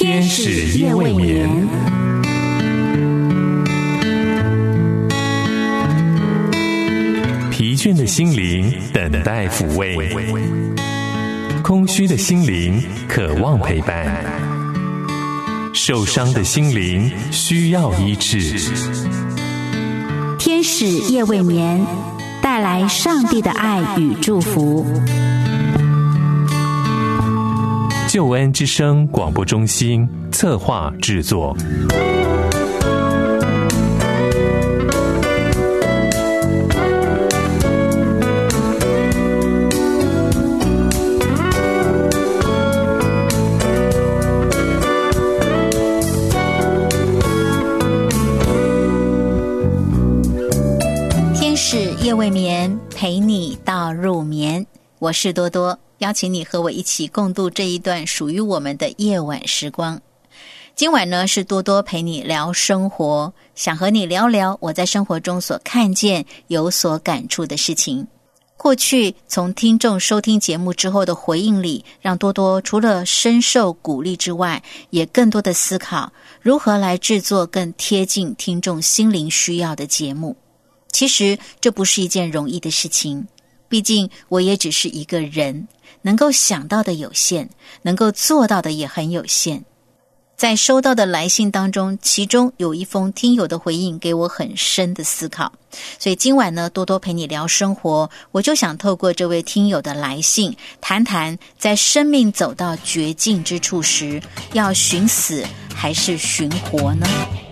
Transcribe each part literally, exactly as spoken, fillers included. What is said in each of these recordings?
天使夜未眠。疲倦的心灵等待抚慰，空虚的心灵渴望陪伴，受伤的心灵需要医治。 天使夜未眠，带来上帝的爱与祝福。 救恩之声广播中心策划制作。 天使夜未眠，陪你到入眠。我是多多，邀请你和我一起共度这一段属于我们的夜晚时光。今晚呢，是多多陪你聊生活，想和你聊聊我在生活中所看见、有所感触的事情。过去从听众收听节目之后的回应里，让多多除了深受鼓励之外，也更多的思考如何来制作更贴近听众心灵需要的节目。其实这不是一件容易的事情，毕竟我也只是一个人，能够想到的有限，能够做到的也很有限。在收到的来信当中，其中有一封听友的回应给我很深的思考，所以今晚呢，多多陪你聊生活，我就想透过这位听友的来信，谈谈在生命走到绝境之处时，要寻死还是寻活呢？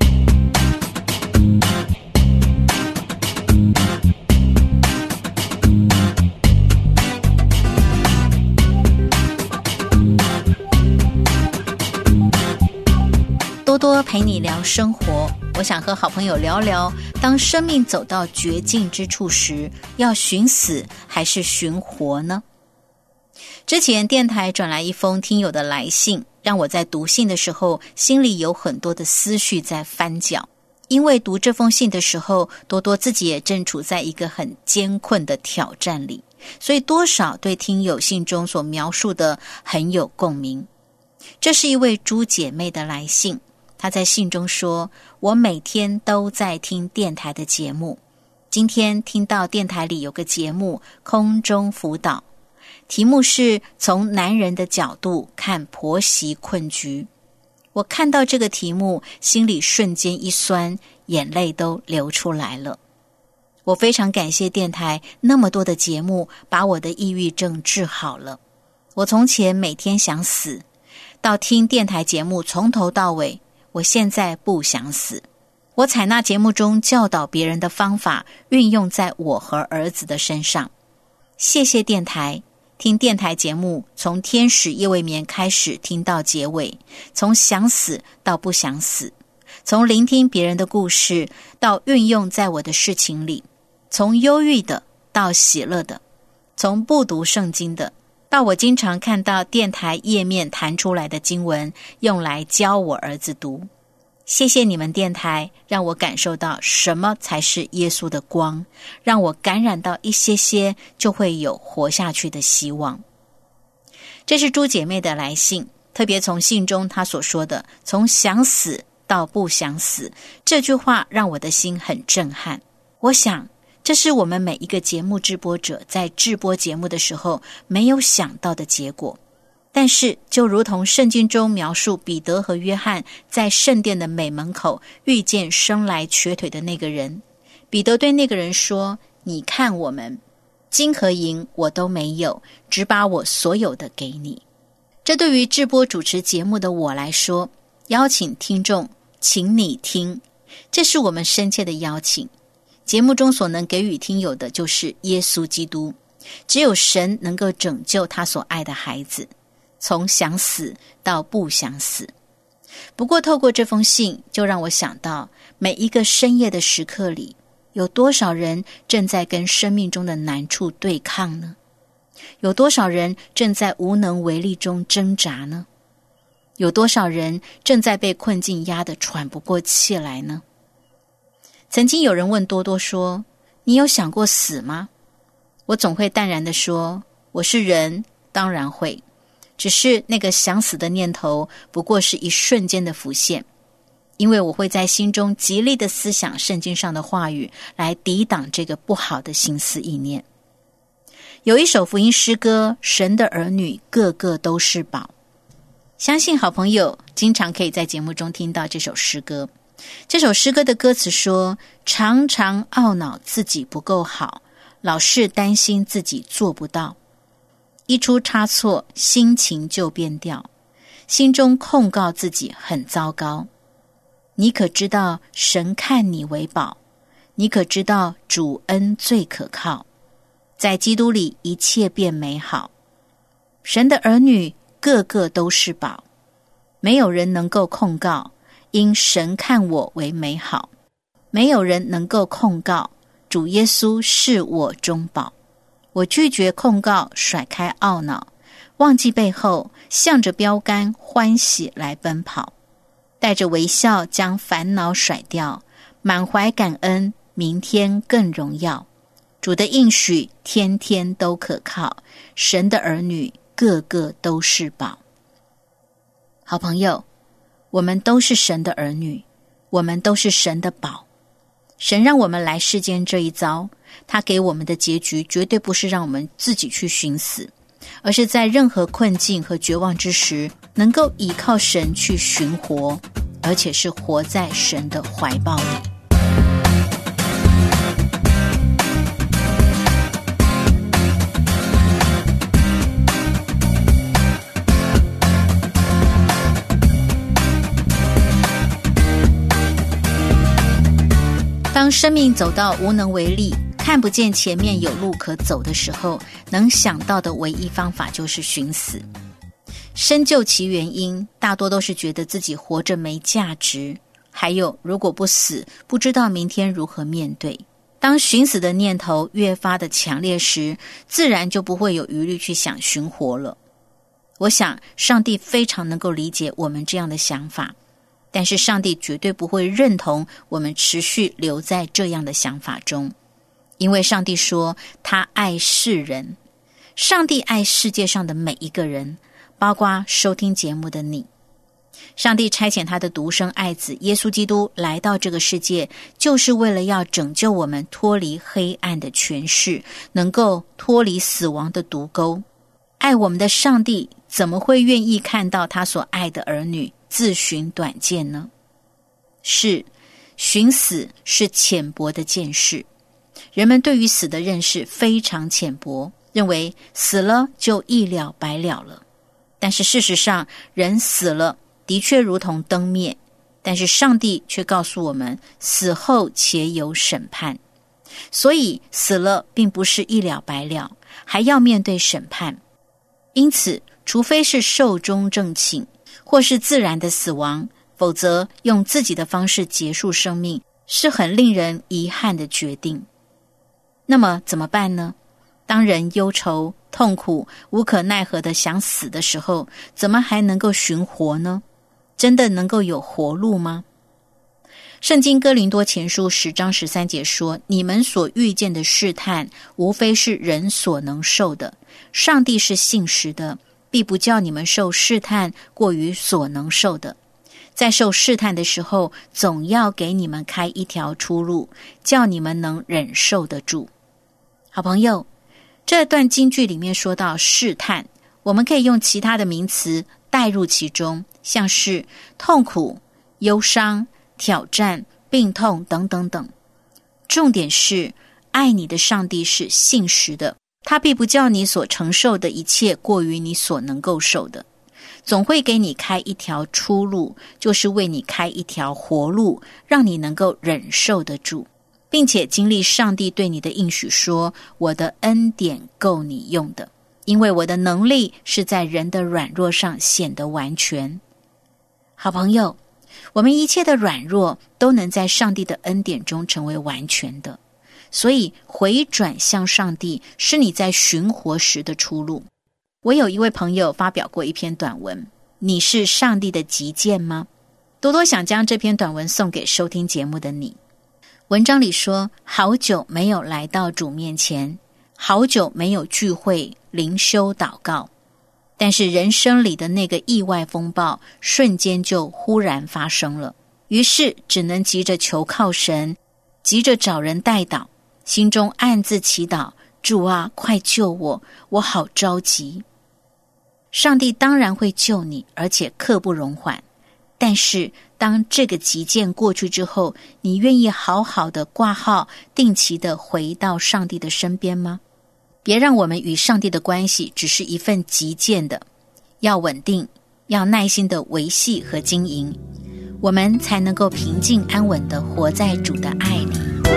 多多陪你聊生活，我想和好朋友聊聊，当生命走到绝境之处时，要寻死还是寻活呢？之前电台转来一封听友的来信，让我在读信的时候，心里有很多的思绪在翻搅。因为读这封信的时候，多多自己也正处在一个很艰困的挑战里，所以多少对听友信中所描述的很有共鸣。这是一位朱姐妹的来信，她在信中说，我每天都在听电台的节目，今天听到电台里有个节目空中辅导，题目是从男人的角度看婆媳困局。我看到这个题目，心里瞬间一酸，眼泪都流出来了。我非常感谢电台那么多的节目把我的抑郁症治好了。我从前每天想死，到听电台节目从头到尾，我现在不想死。我采纳节目中教导别人的方法，运用在我和儿子的身上。谢谢电台，听电台节目从天使夜未眠开始听到结尾，从想死到不想死，从聆听别人的故事到运用在我的事情里，从忧郁的到喜乐的，从不读圣经的到我经常看到电台页面弹出来的经文，用来教我儿子读。谢谢你们电台，让我感受到什么才是耶稣的光，让我感染到一些些，就会有活下去的希望。这是朱姐妹的来信，特别从信中她所说的从想死到不想死，这句话让我的心很震撼。我想这是我们每一个节目制播者在制播节目的时候没有想到的结果。但是就如同圣经中描述彼得和约翰在圣殿的美门口遇见生来瘸腿的那个人，彼得对那个人说，你看我们，金和银我都没有，只把我所有的给你。这对于制播主持节目的我来说，邀请听众请你听，这是我们深切的邀请。节目中所能给予听友的就是耶稣基督，只有神能够拯救他所爱的孩子，从想死到不想死。不过透过这封信，就让我想到每一个深夜的时刻里，有多少人正在跟生命中的难处对抗呢？有多少人正在无能为力中挣扎呢？有多少人正在被困境压得喘不过气来呢？曾经有人问多多说，你有想过死吗？我总会淡然地说，我是人，当然会。 只是那个想死的念头不过是一瞬间的浮现，因为我会在心中极力的思想圣经上的话语，来抵挡这个不好的心思意念。有一首福音诗歌，神的儿女个个都是宝，相信好朋友经常可以在节目中听到这首诗歌。这首诗歌的歌词说，常常懊恼自己不够好，老是担心自己做不到，一出差错心情就变调，心中控告自己很糟糕。你可知道神看你为宝，你可知道主恩最可靠，在基督里一切变美好。神的儿女个个都是宝，没有人能够控告，因神看我为美好。没有人能够控告，主耶稣是我中宝。我拒绝控告，甩开懊恼，忘记背后，向着标杆欢喜来奔跑，带着微笑将烦恼甩掉，满怀感恩，明天更荣耀。主的应许天天都可靠，神的儿女个个都是宝。好朋友，我们都是神的儿女，我们都是神的宝。神让我们来世间这一遭，他给我们的结局绝对不是让我们自己去寻死，而是在任何困境和绝望之时，能够依靠神去寻活，而且是活在神的怀抱里。当生命走到无能为力，看不见前面有路可走的时候，能想到的唯一方法就是寻死。深究其原因，大多都是觉得自己活着没价值，还有如果不死，不知道明天如何面对。当寻死的念头越发的强烈时，自然就不会有余力去想寻活了。我想上帝非常能够理解我们这样的想法，但是上帝绝对不会认同我们持续留在这样的想法中，因为上帝说他爱世人，上帝爱世界上的每一个人，包括收听节目的你。上帝差遣他的独生爱子耶稣基督来到这个世界，就是为了要拯救我们脱离黑暗的权势，能够脱离死亡的毒钩。爱我们的上帝怎么会愿意看到他所爱的儿女自寻短见呢？是，寻死是浅薄的见识。人们对于死的认识非常浅薄，认为死了就一了百了了。但是事实上，人死了的确如同灯灭，但是上帝却告诉我们，死后且有审判。所以死了并不是一了百了，还要面对审判。因此，除非是寿终正寝，或是自然的死亡，否则用自己的方式结束生命是很令人遗憾的决定。那么怎么办呢？当人忧愁、痛苦、无可奈何的想死的时候，怎么还能够寻活呢？真的能够有活路吗？圣经哥林多前书十章十三节说，你们所遇见的试探，无非是人所能受的，上帝是信实的，必不叫你们受试探过于所能受的。在受试探的时候，总要给你们开一条出路，叫你们能忍受得住。好朋友，这段经句里面说到试探，我们可以用其他的名词带入其中，像是痛苦、忧伤、挑战、病痛等等等。重点是，爱你的上帝是信实的，他必不叫你所承受的一切过于你所能够受的，总会给你开一条出路，就是为你开一条活路，让你能够忍受得住，并且经历上帝对你的应许说，我的恩典够你用的，因为我的能力是在人的软弱上显得完全。好朋友，我们一切的软弱都能在上帝的恩典中成为完全的，所以回转向上帝是你在寻活时的出路。我有一位朋友发表过一篇短文，你是上帝的急件吗？多多想将这篇短文送给收听节目的你。文章里说，好久没有来到主面前，好久没有聚会灵修祷告， 但是人生里的那个意外风暴瞬间就忽然发生了，于是只能急着求靠神，急着找人代祷，心中暗自祈祷，主啊，快救我，我好着急。上帝当然会救你，而且刻不容缓，但是当这个急件过去之后，你愿意好好的挂号，定期的回到上帝的身边吗？别让我们与上帝的关系只是一份急件的，要稳定，要耐心的维系和经营，我们才能够平静安稳的活在主的爱里。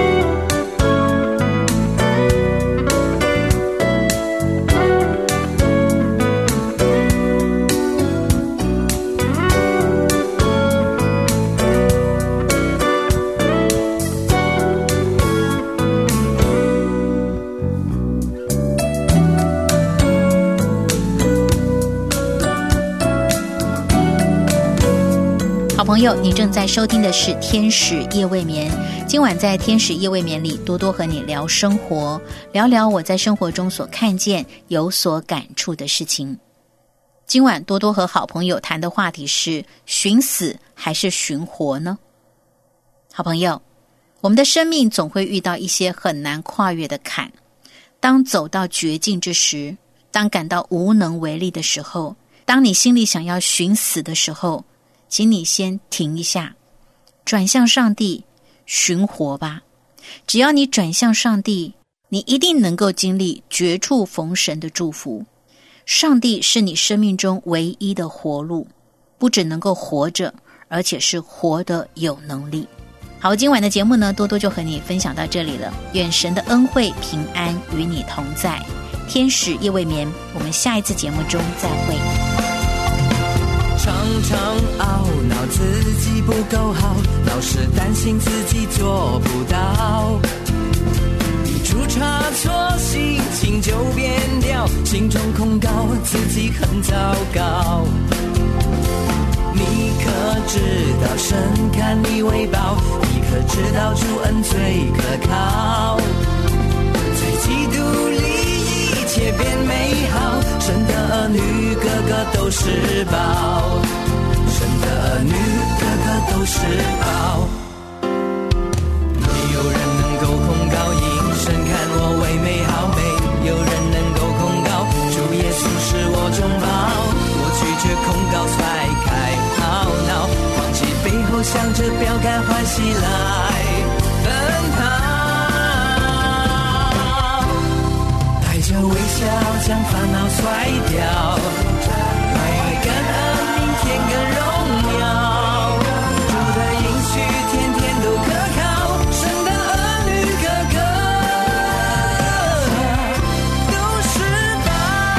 好朋友，你正在收听的是天使夜未眠。今晚在天使夜未眠里，多多和你聊生活，聊聊我在生活中所看见有所感触的事情。今晚多多和好朋友谈的话题是寻死还是寻活呢？好朋友，我们的生命总会遇到一些很难跨越的坎，当走到绝境之时，当感到无能为力的时候，当你心里想要寻死的时候，请你先停一下，转向上帝，寻活吧。只要你转向上帝，你一定能够经历绝处逢神的祝福。上帝是你生命中唯一的活路，不只能够活着，而且是活得有能力。好，今晚的节目呢，多多就和你分享到这里了。愿神的恩惠平安与你同在。天使夜未眠，我们下一次节目中再会。 常常懊恼自己不够好，老是担心自己做不到，一出差错心情就变掉，心中控告自己很糟糕。你可知道神看你为宝，你可知道主恩最可靠，在基督里一切变美好，神的儿女个个都是宝，神的儿女个个都是宝。没有人能够控告因神看我为美好，没有人能够控告主耶稣是我中宝，我拒绝控告甩开懊恼，忘记背后向着标杆欢喜来奔跑，微笑将烦恼甩掉，来感恩明天更荣耀，主的应许天天都可靠，神的儿女个个都是宝。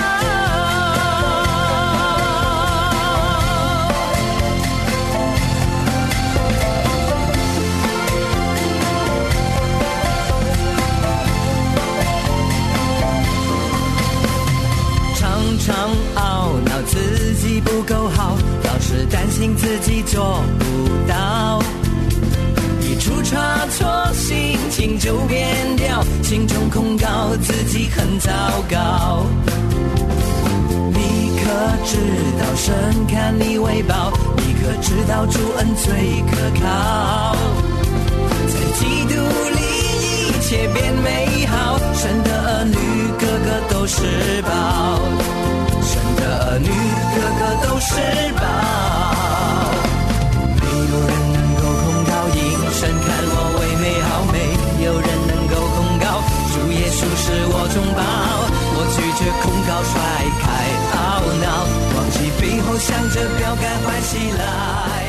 常懊恼自己不够好，老是担心自己做不到，一出差错心情就变掉，心中控告自己很糟糕。你可知道神看你为宝，你可知道主恩最可靠，在基督里一切变美好，神的儿女个个都是宝，神的儿女个个都是宝。没有人能够控告因神看我为美好，没有人能够控告主耶稣是我中宝，我拒绝控告甩开懊恼，忘记背后向着标杆欢喜来